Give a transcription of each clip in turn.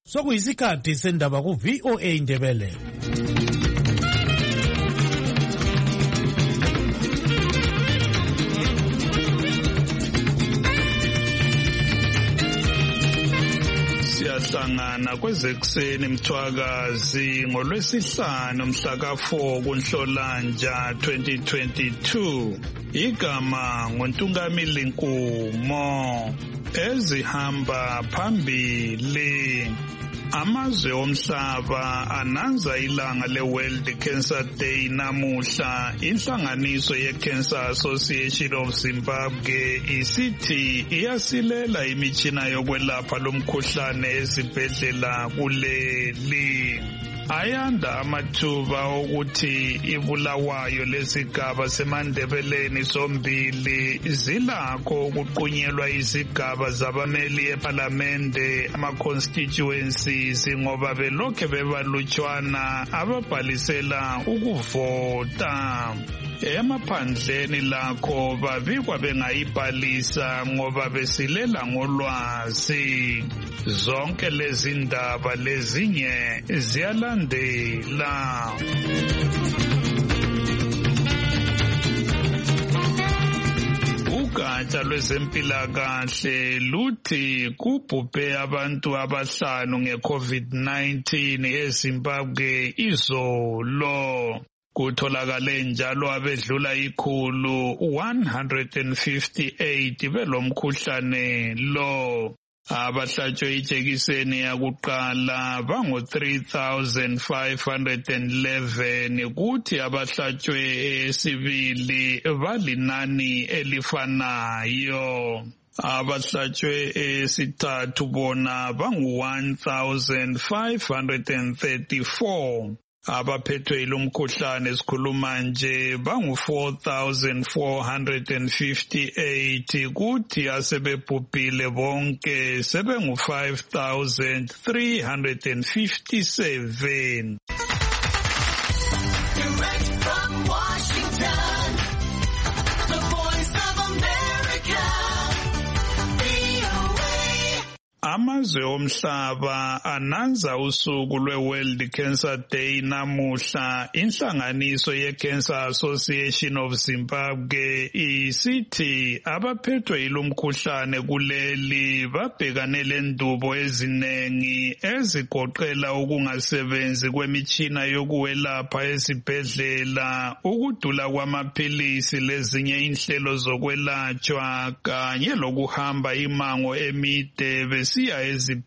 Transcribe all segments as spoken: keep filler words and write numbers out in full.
Sokuyisikhathi sendaba ku V O A Indebele. Siyahlangana kwezekuseni Mthwakazi ngolwesihlanu mhla ka four kuNhlolanja twenty twenty-two. Igama ngoNtungamili Nkumo. Ezihamba phambili. Amazwe omhlaba ananza ilanga le-World Cancer Day namuhla. Inhlanganiso ye-Cancer Association of Zimbabwe isithi iyasilela imitshina yokwelapha lomkhuhlane ezibhedlela kuleli. Ayanda amathuba okuthi ibulawayo lesigaba semandebeleni sombili zilakho ukuqunyelwa izigaba zabameli eParliamente ama-constituencies ngoba belokhe bebalutshwana ababhalisela ukuvota. Emaphandleni lakho babikwa bengayibhalisa ngoba besilela ngolwazi. Zonke lezi ndaba lezinye ziyalandela. Ugatsha lwezempilakahle luthi kubhubhe abantu abahlanu nge-COVID nineteen eZimbabwe izolo. Kutholakale njalo abedlula ikhulu one hundred fifty-eight belomkhuhlane lo. Abahlatshwe ijekiseni yakuqala bangu three thousand five hundred eleven kuthi abahlatshwe esibili balinani elifanayo. Abahlatshwe esithathu bona bangu one thousand five hundred thirty-four. Abaphethwe ilomkhuhlane esikhuluma nje bangu four thousand four hundred fifty-eight kuthi asebebhubhile bonke sebengu five thousand three hundred fifty-seven. Direct from Washington, the Voice of America, V O A. Amazwe omhlaba ananza usuku lwe-World Cancer Day namuhla. Inhlanganiso ye-Cancer Association of Zimbabwe isithi abaphethwe ilomkhuhlane kuleli babhekane lendubo ezinengi ezigoqela ukungasebenzi kwemitshina yokuwelapha ezibhedlela, ukudula kwamaphilisi lezinye inhlelo zokwelatshwa kanye lokuhamba imango emide besiya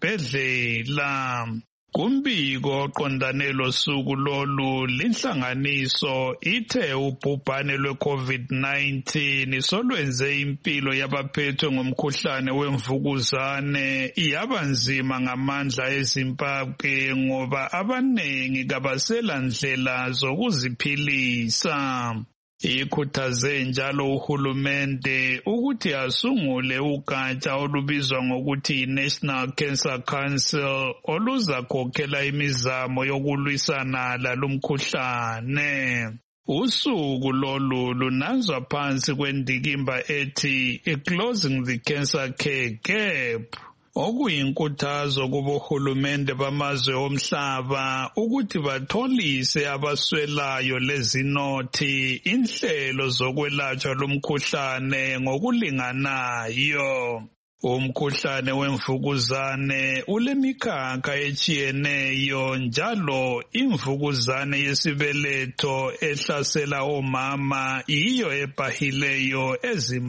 ezibhedlela. Kumbiko oqondane losuku lolu linhlanganiso ithe ubhubhane lwe-COVID nineteen solwenze impilo yabaphethwe ngomkhuhlane wemvukuzane yaba nzima ngamandla eZimbabwe ngoba abanengi kabasela ndlela zokuziphilisa. Ikhuthaze njalo uhulumende ukuthi asungule ugatsha olubizwa ngokuthi National Cancer Council oluzakhokhela imizamo yokulwisana lalomkhuhlane. Usuku lolu lunanzwa phansi kwendikimba ethi Closing the Cancer Care Gap. Okuyinkuthazo kubohulumende bamazwe omhlaba ukuthi batholise abaswelayo lezinothi inhlelo zokwelatshwa lomkhuhlane ngokulinganayo. Umkhuhlane wemvukuzane ulemikhakha etshiyeneyo njalo imvukuzane yesibeletho ehlasela omama iyo ebhahileyo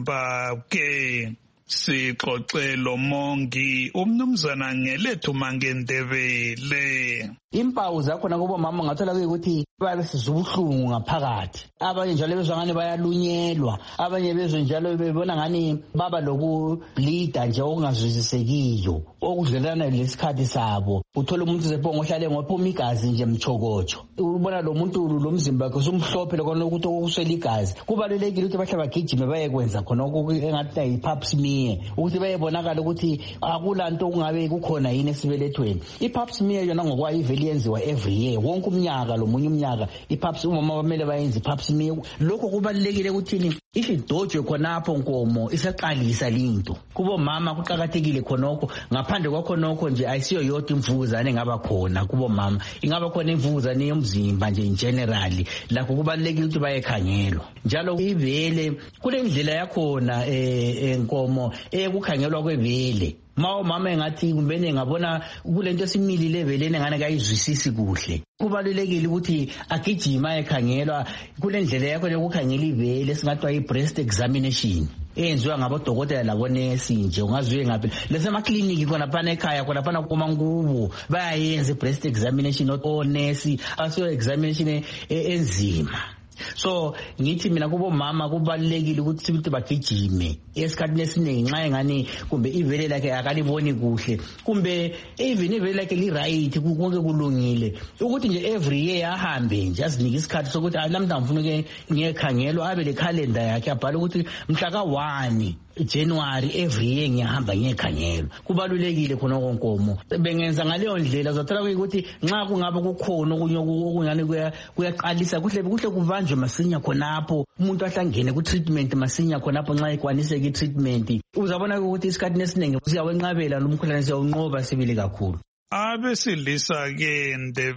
eZimbabwe. Sixoxelo mongi umnumzana Ngelethu Mangendebele. Impawu zakhona kubo mama ngathola ukuthi babesizwa ubuhlungu ngaphakathi. Abanye njalo bezwa ngani bayalunyelwa, abanye bezwa njalo bebona ngani baba lokubleeda nje okungazwisisekiyo, okudlelana lesikhathi sabo. Uthola umuntu sephongo ohlale ngophuma igazi nje mchokocho. Ubona lo muntu lo mzimba wakhe usumhlophe lokho ukuthi okuswela igazi. Kubalulekile ukuthi bahle bagijime bayekwenza khona engathi yi-pap smear ukuthi bayebonakala ukuthi akulanto kungabe kukhona yini esibelethweni. I-pap smear yona ngokwayo liyenziwa every year wonke umnyaka lo munye umnyaka ipap umama bamele bayenze ipap smear. Lokho kubalekile ukuthini if idojwe khonapho nkomo isaqalisa linto kubo mama kuqhakathekile khonokho ngaphandle kwakho nokho nje ayisiyo yodwa imvukuzane ngaba khona kubo mama ingaba khona imvukuzane yomzimba nje in generally lakho kubalekile ukuthi bayekhangelwa njalo ivele kule ndlela yakhona eh enkomo ekukhangelwa kwevele mawo mama engathi kumbene ngabona kulento esimilile velene ngane kayizwisisi kuhle kubalulekile ukuthi agijima ekhangelwa kule ndlela yakho yokukhangela ivele singathi yi breast examination enziwa ngabodokotela labonesi nje ungaziwe ngaphi lesema clinic khona phana ekhaya khona phana kumangubo bayayenza breast examination onesi aso examination enzima. So ngithi mina kubo mama kubalekile ukuthi sibithi bagijime esikhathini esiningi nxa engani kumbe ivele lakhe akaliboni kuhle kumbe even ivele lakhe li right konke kulungile ukuthi nje every year ahambe nje azinike isikhathi sokuthi lamhla ngifuna ke ngiyekhangelwa abe le calendar yakhe abhale ukuthi mhla ka one January every year ngiyahamba ngiyekhangelwa kubalulekile khona konkomo bengenza ngaleyo ndlela uzothola ukuthi nxa kungaba kukhona okunye okunyane kuyaqalisa kuhle kuhle kuvanjwe masinya khonapho umuntu ahlangene ku treatment masinya khonapho nxa ekwaniseke i treatment uzabona ukuthi isikhathi esiningi siyawenqabela lo mkhuhlane siyawunqoba sibili kakhulu. Abesilisa ke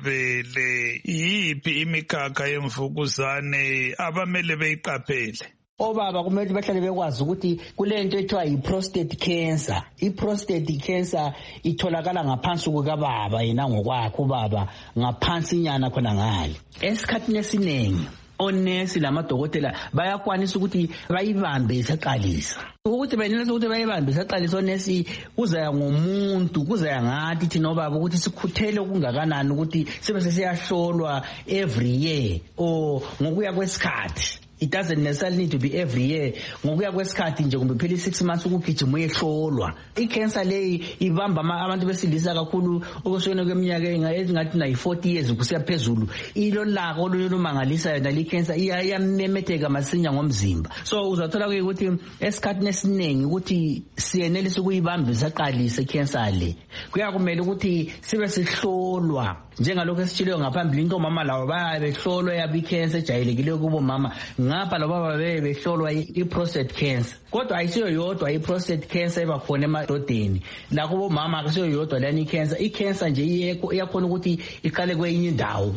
Ndebele yipi imikhakha yemvukuzane abamele beyiqaphele? Obaba kumele bahlale bekwazi ukuthi kulento ethiwa yi-prostate cancer. I-prostate cancer itholakala ngaphansi kukababa yena ngokwakhe ubaba ngaphansi inyana khona ngale. Esikhathini esiningi onesi lamadokotela bayakwanisa ukuthi bayibambe isaqalisa. Ukuthi benelisa ukuthi bayibambe isaqalisa onesi kuzaya ngomuntu kuzaya ngathi thina obaba ukuthi sikhuthele okungakanani ukuthi sibe sesiyahlolwa every year or ngokuya kwesikhathi. It doesn't necessarily need to be every year. Ngokuya kwesikhathi nje kumbe phela six months ukugijima uyehlolwa. I-cancer leyi ibamba abantu besilisa kakhulu okuswena kweminyaka engathi na forty years kusiya phezulu. Ilo lako olumangalisayo nali cancer iyamemetheka masinya ngomzimba. So uzathola ukuthi esikhathini esiningi ukuthi siyenelisa ukuyibamba isaqalise cancer le. Kuyakumele ukuthi sibe sihlolwa njengalokho esitshilo ngaphambili into mama lawo bayabehlolwa yabi cancer ejayelekile kubo mama ngapha laba bebehlolwa i-prostate cancer kodwa ayisiyo yodwa i-prostate cancer ebakhona emadodeni la kubo mama akusiyo yodwa lani cancer i-cancer nje iyakhona ukuthi iqale kwenye indawo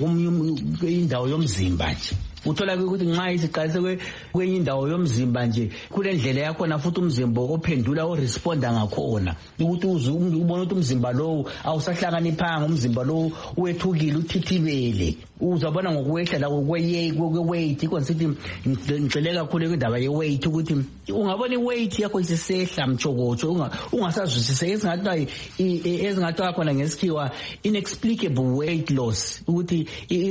indawo yomzimba nje uthola ukuthi nxa isiqalise kwenye indawo yomzimba nje kule ndlela yakhona futhi umzimba ophendula o responda ngakhona ukuthi ubone ukuthi umzimba lo awusahlakaniphanga umzimba lo wethukile uthithibele uzabona ngokwehla la kweweight konsithi ngicele kakhulu indaba yeweight ukuthi ungabona iweight yakho isesehla mchokotsho ungasazwisise esingathi esingathi khona ngesikhiwa inexplicable weight loss ukuthi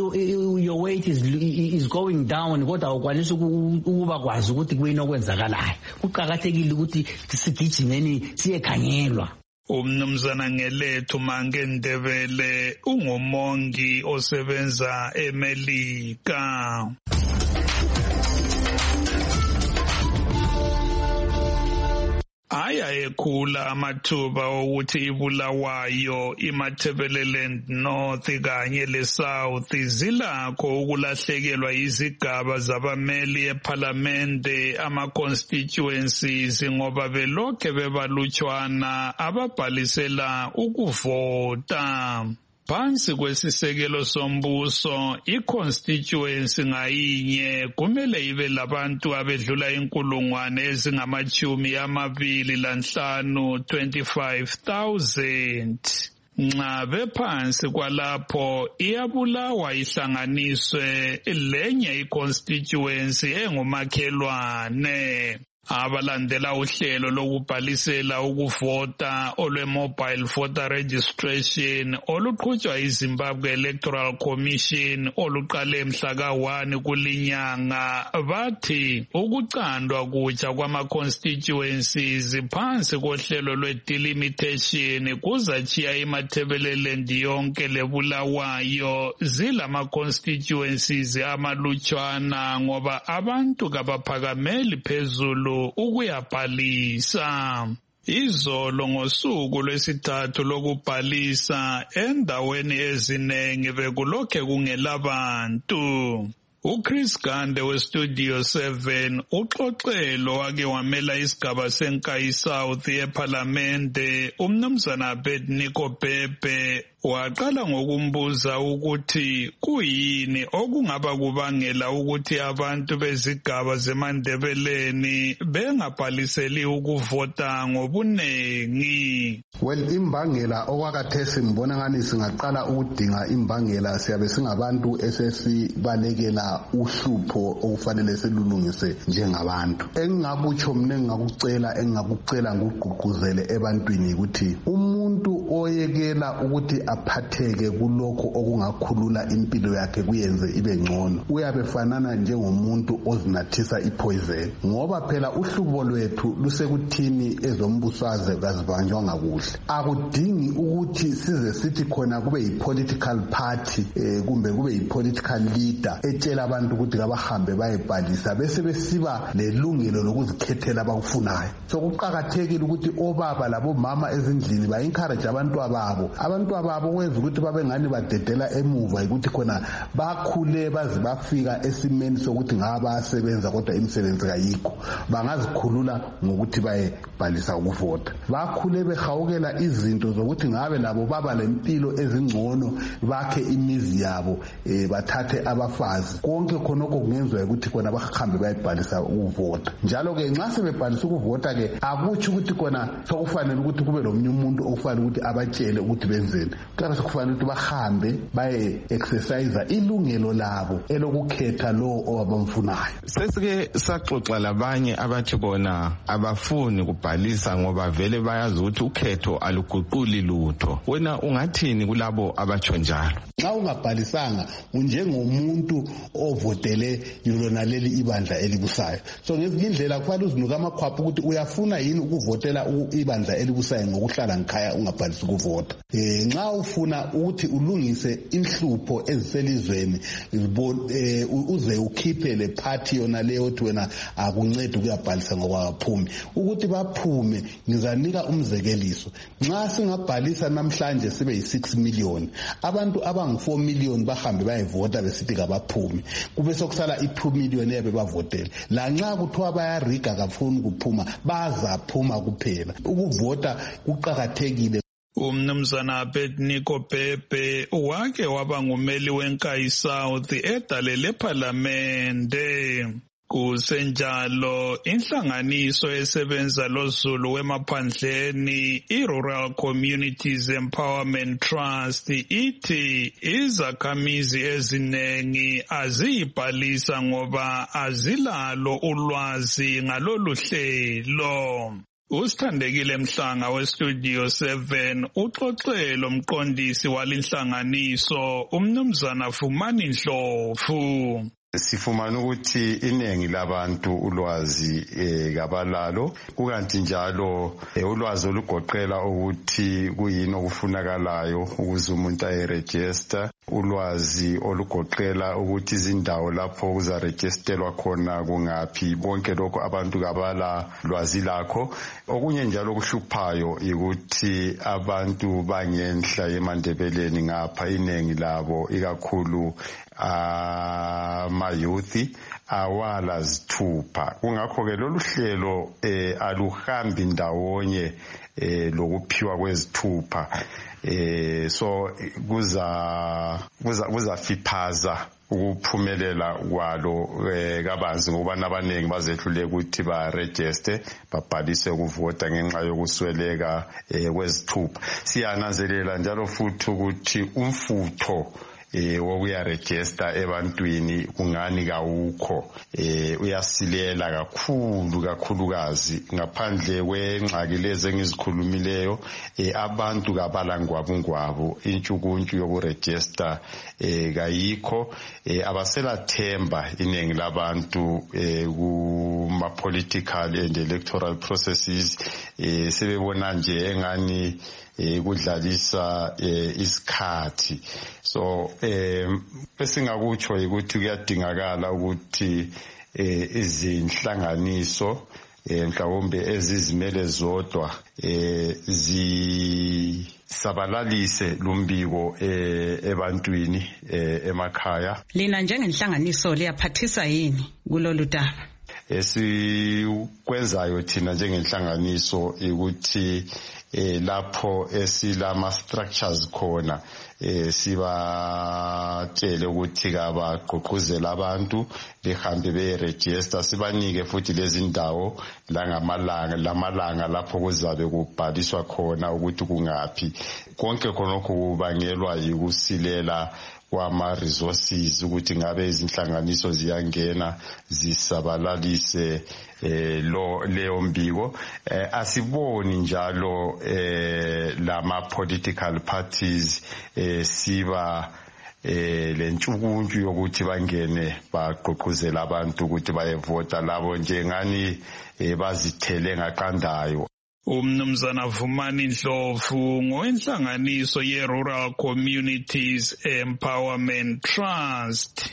your weight is is going down kodwa ukwanisa ukuba kwazi ukuthi kuyini okwenzakalayo kuqhakathekile ukuthi sigijimeni siyekhangelwa. Umnumzana Ngelethu Mange Ndebele ungumongi osebenza eMelika. Aya ekhula amathuba ukuthi iBulawayo, iMatabeleland North kanye leSouth zilakho ukulahlekelwa izigaba zabameli eParliamente ama-constituencies ngoba belokhe bebalutshwana ababhalisela ukuvota. Phansi kwesisekelo sombuso, i-constituency ngayinye kumele ibe labantu abedlula inkulungwane ezingamachumi amabili lanhlanu twenty-five thousand. Nxa bephansi kwalapho iyabulawa ihlanganiswe lenye i-constituency engumakhelwane. Abalandela uhlelo lokubhalisela ukuvota olwe-mobile voter registration oluqhutshwa iZimbabwe Electoral Commission oluqale mhla ka one kulinyanga bathi ukucandwa kutsha kwama-constituencies phansi kohlelo lwe-delimitation kuzachiya iMatabeleland yonke leBulawayo zilama-constituencies amalutshwana ngoba abantu kabaphakameli phezulu ukuyabhalisa. Izolo ngosuku lwesithathu lokubhalisa endaweni ezinengi bekulokhe kungelabantu. uChris Gande weStudio seven uxoxelo wake wamela isigaba senkayi South eParlamente umnumzana Abednego Bhebhe waqala ngokumbuza ukuthi kuyini okungaba kubangela ukuthi abantu bezigaba zeMandebeleni bengabhaliseli ukuvota ngobunengi. Well, imbangela okwakathesi ngibona ngani singaqala ukudinga imbangela siyabe singabantu esesibalekela uhlupho okufanele selulungise njengabantu. Engingakutsho mina engingakucela engingakucela ngugqugquzele ebantwini ukuthi umuntu oyekela ukuthi aphatheke kulokho okungakhulula impilo yakhe kuyenze ibe ngcono uyabe fanana njengomuntu ozinathisa ipoison, ngoba phela uhlubo lwethu lusekuthini ezombusazwe kazibanjwa ngakuhle. Akudingi ukuthi size sithi khona kube yi-political party eh, kumbe kube yi-political leader etshela abantu ukuthi kabahambe bayebhalisa bese besiba lelungelo lokuzikhethela abakufunayo. So kuqakathekile ukuthi obaba labomama ezindlini ba-encourage abantu ababo abantu ababo kwenza ukuthi babe ngani badedela emuva ukuthi khona bakhule baze bafika esimeni sokuthi ngabasebenza kodwa imisebenzi kayikho, bangazikhulula ngokuthi bayebhalisa ukuvota. Bakhule behawukela izinto zokuthi ngabe labo baba lempilo ezingcono bakhe imizi yabo eh, bathathe abafazi. Konke khonoko kungenzwa ukuthi khona bahambe bayebhalisa ukuvota. Njalo ke nxa sebebhalisa ukuvota ke akutsho ukuthi khona sokufanele ukuthi kube lomunye umuntu okufanele ukuthi abatshele ukuthi benzeni. Kodwa sokufanele ukuthi bahambe baye exercise ilungelo labo elokukhetha lo abamfunayo. Sesike saxoxa labanye abathi bona abafuni kubhalisa ngoba vele bayazi ukuthi ukhetho aluguquli lutho. Wena ungathini kulabo abatsho njalo? Nxa ungabhalisanga unjengomuntu ovotele yilona leli ibandla elibusayo. So ngezinye indlela kufanele uzinuka amakhwapha ukuthi uyafuna yini ukuvotela ibandla elibusayo ngokuhlala ngikhaya ungabhalisi ukuvota. Eh nxa ufuna ukuthi ulungise inhlupho eziselizweni uze ukhiphe le party yona leyo othi wena akuncede ukuyabhalisa ngokwaphumi ukuthi baphume. Ngizanika umzekeliso, nxa singabhalisa namhlanje sibe yi-six million abantu abangu four million bahambe bayevota besithi kabaphume kube sokusala i-two million ebe bavotele. La nxa kuthiwa bayariga kafuni kuphuma bazaphuma kuphela. Ukuvota kuqakathekile. Umnumzana Abednego Bhebhe wake waba ngumeli wenkayi South edale leParlamente. Kusenjalo inhlanganiso esebenza loZulu wemaphandleni i-Rural Communities Empowerment Trust ithi izakhamizi ezinengi aziyibhalisa ngoba azilalo ulwazi ngalolu hlelo. Usithandekile Mhlanga weStudio seven uxoxelo mqondisi walinhlanganiso umnumzana Fumani Ndlovu. Sifumana ukuthi iningi labantu ulwazi eh, kabalalo kukanti njalo eh, ulwazi olugoqela ukuthi kuyini okufunakalayo ukuze umuntu ayeregister, ulwazi olugoqela ukuthi izindawo lapho kuzaregisterwa khona kungaphi, bonke lokho abantu kabala lwazi lakho. Okunye njalo kuhluphayo ukuthi abantu bangenhla yeMandebeleni ngapha iningi labo ikakhulu ama youth awala zithupha. Kungakho ke lolu hlelo eh, aluhambi ndawonye eh, lokuphiwa kwezithupha eh, so kuza kuza kuzafiphaza ukuphumelela kwalo eh, kabanzi ngoba nabanengi bazehlule ukuthi ba register babhalise ukuvota ngenxa yokusweleka eh, kwezithupha. Siyananzelela njalo futhi ukuthi umfutho eh wokuyaregister ebantwini kungani kawukho, eh uyasilela kakhulu kakhulukazi ngaphandle kwengxaki lezi engizikhulumileyo. eh abantu kabala ngwabungwabo intshukuntshu yokuregister eh kayikho. eh abaselathemba iningi labantu eh kuma political and electoral processes. eh sebebona nje engani eh kudlalisa eh isikhathi. So eh esingakutsho ukuthi kuyadingakala ukuthi eh izinhlanganiso eh mhlawumbe ezizimele zodwa eh zi sabalalise lumbiko eh ebantwini eh emakhaya. Lina njengenhlanganiso liyaphathisa yini kulolu daba? Esikwenzayo thina njengenhlanganiso ukuthi eh lapho esilama structures khona eh sibatshele ukuthi kabagqugquzela abantu behambe be register, sibanike futhi lezi ndawo la ngamalanga lamalanga lapho kuzabe kubhaliswa khona ukuthi kungaphi. Konke khonokho kubangelwa yikusilela kwama resources ukuthi ngabe izinhlanganiso ziyangena zisabalalise eh lo leyo mbiko. eh, asiboni njalo eh lama political parties eh siba eh lentshukuntshu yokuthi bangene bagqugquzela abantu ukuthi bayevota labo njengani eh, bazithele ngaqandayo. Umnumzana Vumani Ndlovu ngowenhlanganiso ye-Rural Communities Empowerment Trust.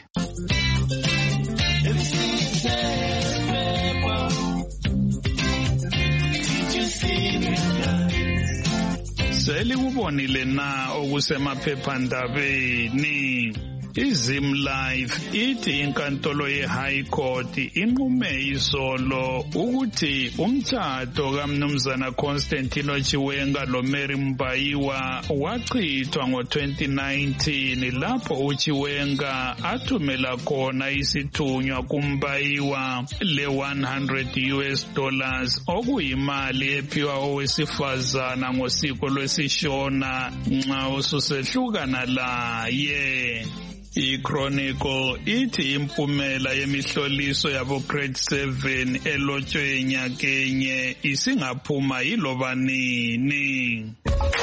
Selikubonile na okusemaphephandabeni. iZimlife ithi inkantolo ye-High Court inqume izolo ukuthi umtshado kaMnumzana Constantino Chiwenga loMary Mbayiwa wachithwa ngo twenty nineteen lapho uChiwenga athumela khona isithunywa kuMbayiwa le one hundred U S dollars okuyimali ephiwa owesifazana ngosiko lwesishona nxa ususehlukana laye. I-Chronicle ithi impumela yemihloliso yabo grade seven elotshwe enyakenye isingaphuma yiloba nini.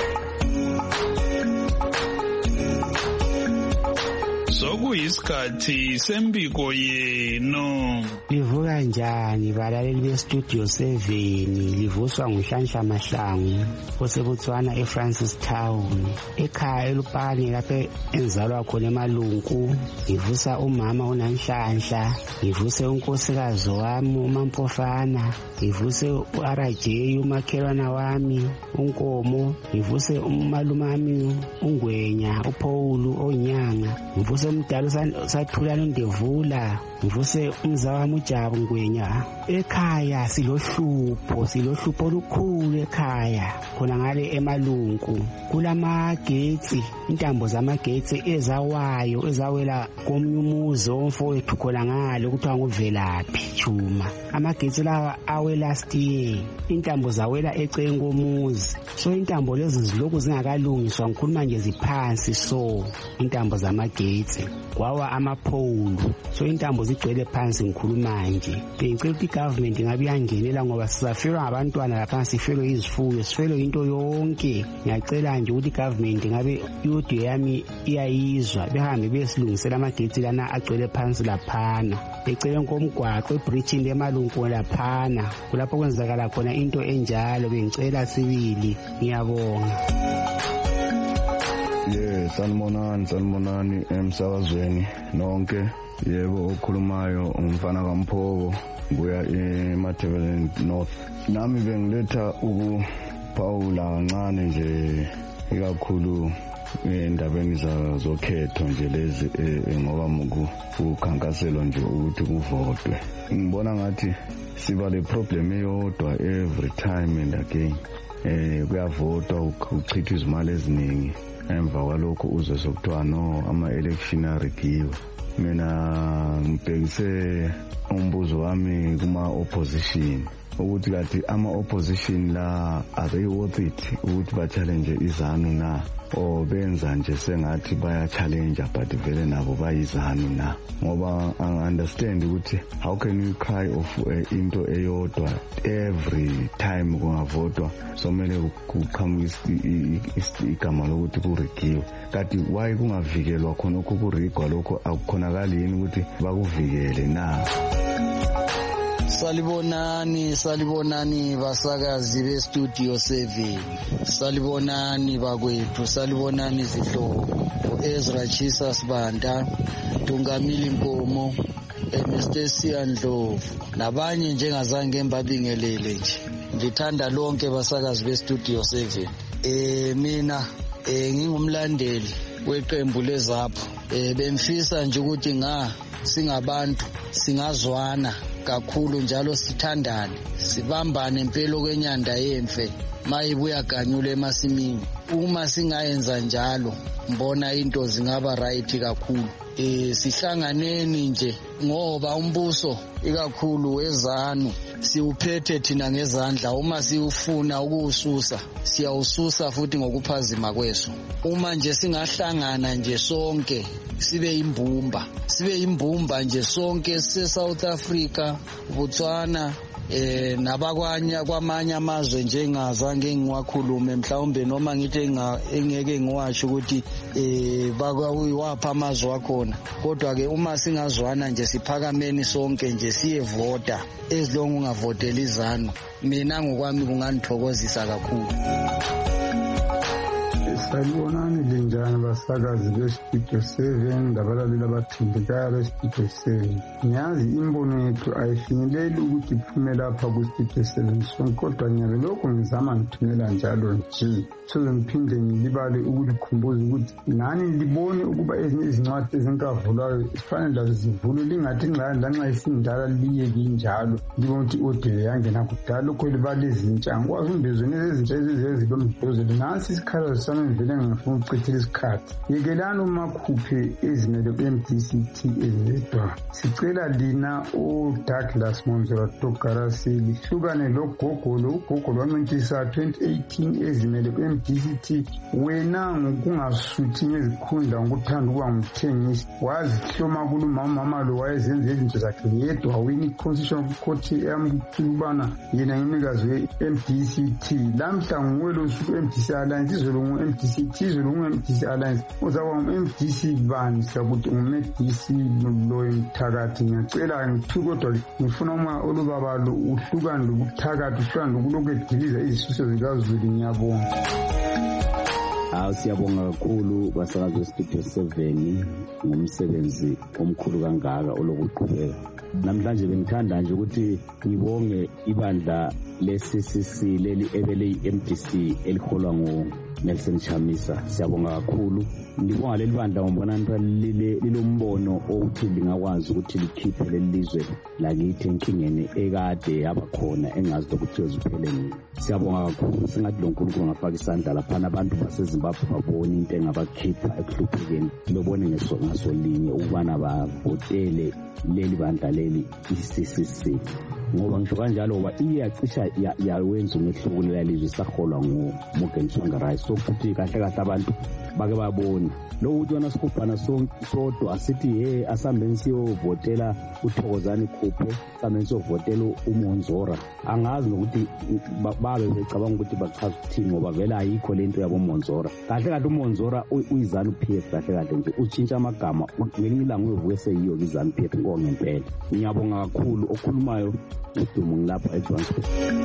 Sokuyisikhathi sembiko yenu. Livuka njani balaleli bestudio seven, livuswa nguHlanhla Mahlangu oseBotswana eFrancis Town ekhaya eLupane lapho enzalwa khona eMalunku. Ngivusa umama uNanhlanhla, ngivuse unkosikazi wami uMampofana, ngivuse uR J umakhelwana wami uNkomo, ngivuse umalumami uNgwenya uPaul Onyanga, ngivuse umdala usathulana uNdevula, ngivuse umzawami uJabu Ngwenya. Ekhaya silohlupho silohlupho olukhulu ekhaya khona ngale eMalunku. Kulamagetsi, intambo zamagetsi ezawayo ezawela komnye umuzi omfowethu khona ngale kuthiwa nguVelaphi Juma. Amagetsi lawa awe last year, intambo zawela eceleni komuzi. So intambo lezi zilokhu zingakalungiswa, ngikhuluma nje ziphansi. So intambo zamagetsi kwawa amapholu, so intambo zigcwele phansi ngikhuluma nje. Bengicela ukuthi igovernment ngabe yangenela ngoba sizafelwa ngabantwana lapha, sifelwe izifuyo, sifelwe into yonke. Ngiyacela nje ukuthi igovernment ngabe iaudio yami iyayizwa, behambe besilungisela amagetsi lana agcwele phansi laphana eceleni komgwaqo ebridge leMalunku laphana, kulapho kwenzakala khona into enjalo. Bengicela sibili, ngiyabonga. Yeah, sanibonani sanibonani emsakazweni nonke. Yebo, okhulumayo umfana kaMphobo kuya eMatabeleland North. Nami bengiletha ukuphawula kancane nje ikakhulu endabeni zokhetho nje lezi ngoba muku ukhankaselo nje ukuthi kuvotwe. Ngibona ngathi siba le problem eyodwa every time and again. Eh kuyavotwa uchitha izimali eziningi, emva kwalokho uze sokuthiwa no ama-election arigiwe. Mina ngibhekise umbuzo wami kuma-opposition ukuthi kathi ama-opposition la are they worth it ukuthi ba-challenge izanu na, or benza nje sengathi baya-challenge but vele nabo bayizanu na? Ngoba I-understand ukuthi how can you cry of uh, into eyodwa every time kungavotwa, so kumele kuqhamuke igama lokuthi kurigiwe. Kanti why kungavikelwa khonokho kurigwa lokho? Akukhonakali yini ukuthi bakuvikele na? Salibonani, salibonani basakazi bestudio seven. Salibonani bakwethu, salibonani zihlobo. Ezra Jesus Banda, Tungamili Mpomo, Mister Siyandlovu nabanye njengazange mbabingelele nje. Ngithanda lonke basakazi bestudio seven. Eh mina eh ngingumlandeli weqembu lezapho. Eh bemfisa nje ukuthi nga singabantu singazwana kakhulu njalo sithandane sibambane impelo kwenyanda yemfe mayibuya ganyule emasimini. Uma singayenza njalo mbona into zingaba right kakhulu. Eh sihlanganeni nje ngoba umbuso ikakhulu wezanu siuphethe thina ngezandla. Uma siufuna ukususa siyawususa futhi ngokuphazima kweso. Uma nje singahlangana nje sonke sibe imbumba sibe imbumba nje sonke se South Africa, Botswana eh nabakwanya kwamanye amazwe njengazange ngiwakhulume mhlawumbe noma ngithi engeke ngiwasho ukuthi eh bakwayiwapha amazwe akhona. Kodwa ke uma singazwana nje siphakameni sonke nje siyevota esilonga ungavotela izanu, mina ngokwami kungangithokozisa kakhulu. Salibonani linjani basakazi bestudio seven labalaleli abathindekayo bestudio seven. Ngiyazi imbono yethu ayifinyeleli ukuthi iphume lapha kustudio seven sonke, kodwa ngiyabe lokhu ngizama ngithumela njalo nje soze ngiphinde ngilibale ukulikhumbuza ukuthi nani libone ukuba ezinye izincwadi ezinkavulwayo sifanele lazo zivulwe, lingathi nxa lanxa isindala liyeke injalo libone ukuthi odiyo yangena kudala lokho libale ezintsha. Angikwazi umbezweni ezintsha ezizilomdozelo nansi isikhala sami vele ngifuna ukuchithela isikhathi. Yekelani umakhuphe ezimele ku-M D C T ezedwa. Sicela lina uDouglas Monzora Tokarasi lihlukane logogo lo ugogo lwancintisa twenty eighteen ezimele ku-M D C T. Wena ngokungasuthi ngezikhundla ngokuthanda ukuba ngumthengisi wazihloma kulumama lo wayezenza izinto zakhe yedwa wini i-Constitutional Court yamkhulu ubana yena ngimnikazi we-M D C T. Lamhla nguwelo usuku M D C Alliance izolo ngu-M D C T izolo ngu-M D C Alliance uzaba ngu-M D C bani sakuthi ngu-M D C loyo mthakathi. Ngiyacela ngithu kodwa ngifuna uma olubaba lo uhlukane lobuthakathi uhlukane lokulokhu ediliza izisuso zikazulu. Ngiyabonga. Hawu siyabonga kakhulu basakazi bestudio seven ngomsebenzi omkhulu kangaka olokuqhubeka. Namhlanje bengithanda nje ukuthi ngibonge ibandla le-C C C leli ebele i-M D C eliholwa ngo Nelson Chamisa. Siyabonga kakhulu. Ngibonga leli bandla ngombona lilombono othi lingakwazi ukuthi likhiphe leli lizwe lakithi enkingeni ekade yabakhona engazi ukuthi uziphele nini. Siyabonga kakhulu. Singathi lo nkulunkulu ngafaka isandla laphana abantu baseZimbabwe babone into engabakhipha ekuhluphekeni lobone ngasolinye ukubana bavotele leli bandla leli i-C C C. Ngoba ngisho kanjalo ngoba iyacisha yawenza umehluko lelizwe isaholwa nguMorgan Tsvangirai. So futhi kahle kahle abantu bake babona lo ukuthi wona sikubhana sodwa asithi hey asambeni siyovotela uThokozani Khuphe, asambeni siyovotela uMonzora. Angazi nokuthi babe becabanga ukuthi bachaza ukuthini ngoba vele ayikho lento yabo Monzora. Kahle kahle uMonzora uyizanu P F kahle kahle nje utshintsha amagama ngelinye ilanga uyovuke seyiyo izanu P F ngongempela. Ngiyabonga kakhulu okhulumayo udumo ngilapha eJohannesburg.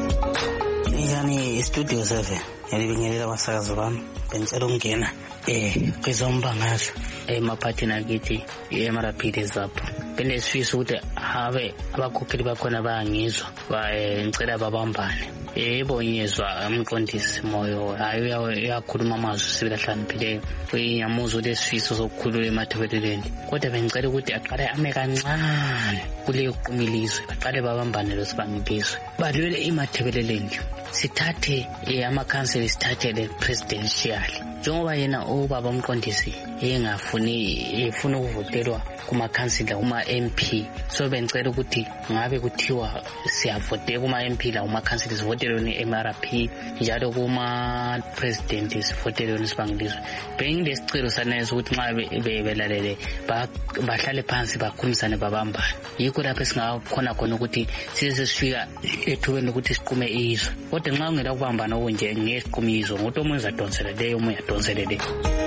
Njani studio seven yalibingelela abasakazi bami bengicela ukungena eh kwizombangazwe emaphathini akithi emarapide zapho. Benesifisa ukuthi habe abakhokheli bakhona bayangizwa ngicela babambane. Yebo nyezwa umqondisi moyo hayi uyakhuluma amazwi sibila hlaniphile uyamuzwa lesifisa sokukhulula emathebeleleni. Kodwa bengicela ukuthi aqale ame kancane kule uqumilizwe baqale babambane lo sibangilizwe balwele emathebeleleni. Sithathe amakhansela sithathele presidential njengoba yena ubaba umqondisi engafuni efuna ukuvotelwa kumakhansela kuma M P. So bengicela ukuthi ngabe kuthiwa siyavote kuma M P la umakhansela sivotelwe ne-M R P njalo kuma president sivotelwe nisibangilizwe. Benginesicelo saneza ukuthi nxa belalele bahlale phansi bakhulumisane babambane. Yikho lapho singakhona khona ukuthi size sifika ethubeni ukuthi siqume izwe. Kodwa nxa ungela kubambana okunje ngesiqume izwe ngoba omunye uzadonsela leyo omunye adonsele le.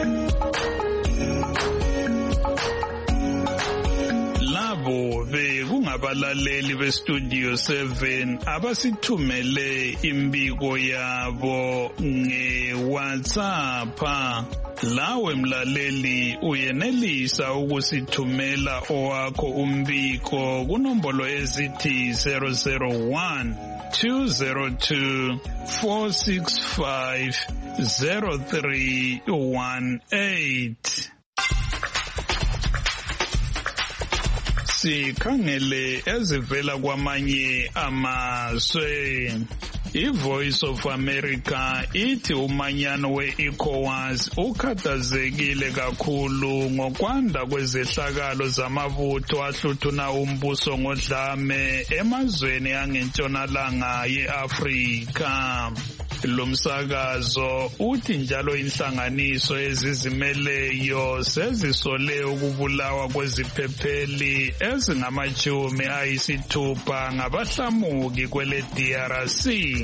Be kungabalaleli bestudio seven abasithumele imbiko yabo nge WhatsApp. Lawe mlaleli uyenelisa ukusithumela owakho umbiko kunombolo ezithi zero zero one two zero two four six five zero three one eight. Sikhangele ezivela kwamanye amazwe. I-Voice of America ithi umanyano we-ECOWAS ukhathazekile kakhulu ngokwanda kwezehlakalo zamabutho ahluthuna umbuso ngodlame emazweni angentshonalanga ye-Afrika. Lo msakazo uthi njalo inhlanganiso ezizimeleyo sezisole ukubulawa kweziphepheli ezingamashumi ayisithupha ngabahlamuki kwele D R C.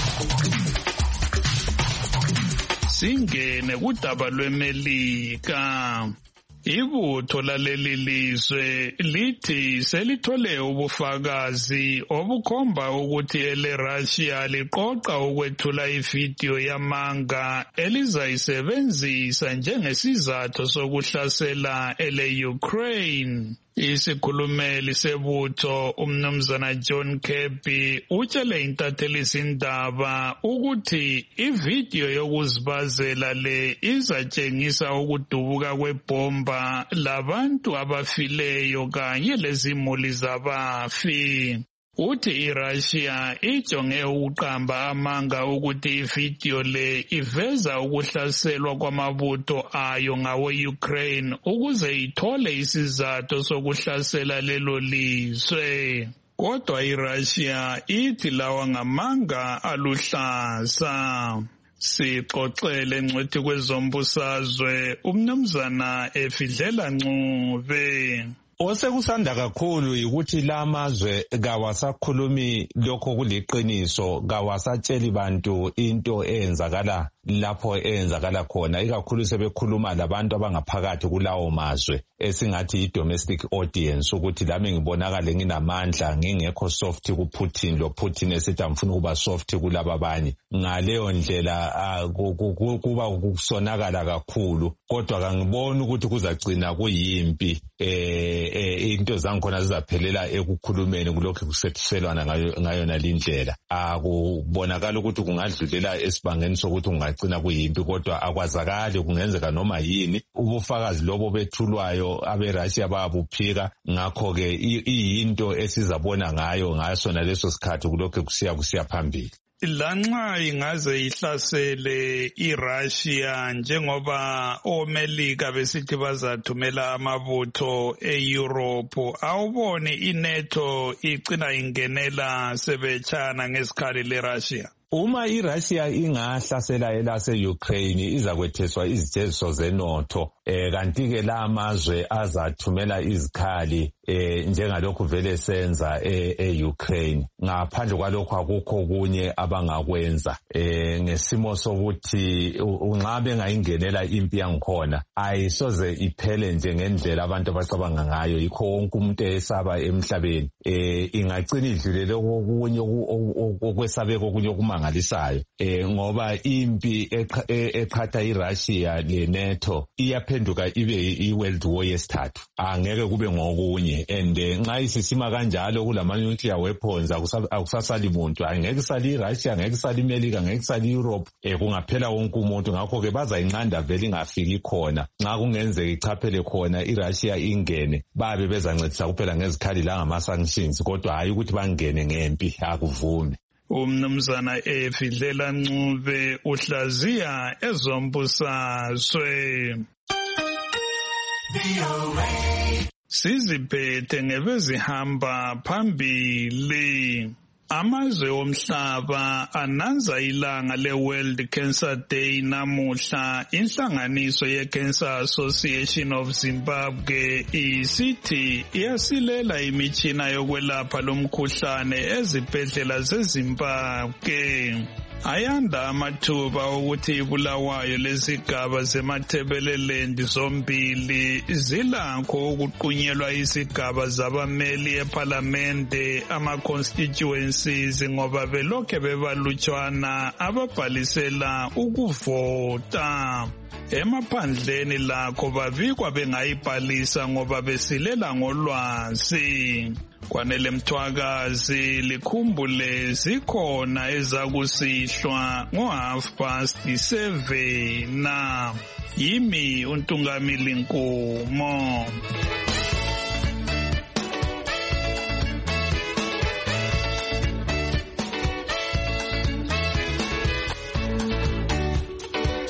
Singene kudaba lweMelika. Ibutho laleli lizwe lithi selithole ubufakazi obukhomba ukuthi ele Russia liqoqa ukwethula ividiyo yamanga elizayisebenzisa njengesizathu sokuhlasela ele Ukraine. Isikhulumeli sebutho umnumzana John Kirby utshele intatheli izindaba ukuthi ividiyo yokuzibazela le izatshengisa ukudubuka kwebomba labantu abafileyo kanye lezimuli zabafi. Uthi iRussia ijonge ukuqamba amanga ukuthi ividiyo le iveza ukuhlaselwa kwamabutho ayo ngawe-Ukraine ukuze ithole isizathu sokuhlasela lelo lizwe. Kodwa iRussia ithi lawa ngamanga aluhlaza. Sixoxele ngcwethi kwezombusazwe umnumzana Efidlela Ncube. Osekusanda kakhulu ukuthi lamazwe kawasakhulumi lokho kuliqiniso, kawasatsheli bantu into eyenzakala lapho eyenzakala khona, ikakhulu sebekhuluma labantu abangaphakathi kulawo mazwe esingathi i-domestic audience, ukuthi lami ngibonakale nginamandla ngingekho soft kuPutin, lo Putin esithi amfuna ukuba soft kulaba abanye. Ngaleyo ndlela kuba ukusonakala kakhulu, kodwa kangiboni ukuthi kuzagcina kuyimpi eh into zangikhona zizaphelela ekukhulumeni kulokho kusethiselwana ngayo nalindlela. Akubonakala ukuthi kungadlulela esibangeni sokuthi ungagcina kuyimpi, kodwa akwazakali kungenzeka noma yini. Ubufakazi lobo bethulwayo abeRussia babuphika, ngakho ke iyinto esizabona ngayo ngaso naleso sikhathi kulokho kusiya kusiya phambili. Lanxa ingaze ihlasele iRussia njengoba oMelika besithi bazathumela amabutho eEurope, awuboni iNATO igcina ingenela sebetshana ngesikhali leRussia. Uma iRussia ingahlasela elase-Ukraine izakwetheswa izijeziso zenotho, eh kanti ke la amazwe azathumela izikhali eh njengalokhu vele senza e-Ukraine. Ngaphandle kwalokho akukho kunye abangakwenza eh ngesimo sokuthi unqabe ngayingenela impi yangikhona ayisoze iphele nje ngendlela abantu abacabanga ngayo. Yikho wonke umuntu esaba emhlabeni eh ingagcina idlulele okunye okwesabeko okunye okumangalisayo eh ngoba impi eqhatha iRussia leNATO iyaphenduka ibe i-world war yesithathu, angeke kube ngokunye. And nxa isisima kanjalo kulama nuclear weapons akusasali muntu, angeke sali iRussia, angeke sali iMelika, angeke sali Europe, eh kungaphela wonke umuntu. Ngakho ke bazayinqanda vele ingafiki khona. Nxa kungenzeka ichaphele khona iRussia ingene, babe bezancedisa kuphela ngezikhali la ngama sanctions, kodwa hayi ukuthi bangene ngempi, akuvumi. Umnumzana Efidlela Ncube uhlaziya ezombusazwe. Siziphethe ngebezihamba phambili. Amazwe omhlaba ananza ilanga le-World Cancer Day namuhla. Inhlanganiso ye-Cancer Association of Zimbabwe isithi iyasilela imitshina yokwelapha lo mkhuhlane ezibhedlela zeZimbabwe. ayanda amathuba ukuthi ibulawayo lezigaba zemathebeleland zombili zilakho ukuqunyelwa izigaba zabameli ephalamende ama-constituencies ngoba belokhe bebalutshwana ababhalisela ukuvota. Emaphandleni lakho babikwa bengayibhalisa ngoba besilela ngolwazi. Kwanele Mthwakazi likhumbule zikhona ezakusihlwa ngo half past seven na yimi uNtungamili Nkomo.